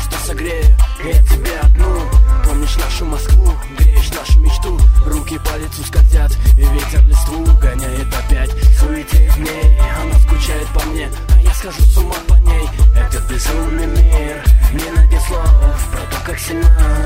просто согрею я тебе одну. Помнишь нашу Москву, греешь нашу мечту. Руки по лицу скользят, и ветер листву гоняет опять. Суете в ней, она скучает по мне, а я схожу с ума по ней. Этот безумный мир, не найдет слов про то, как сильна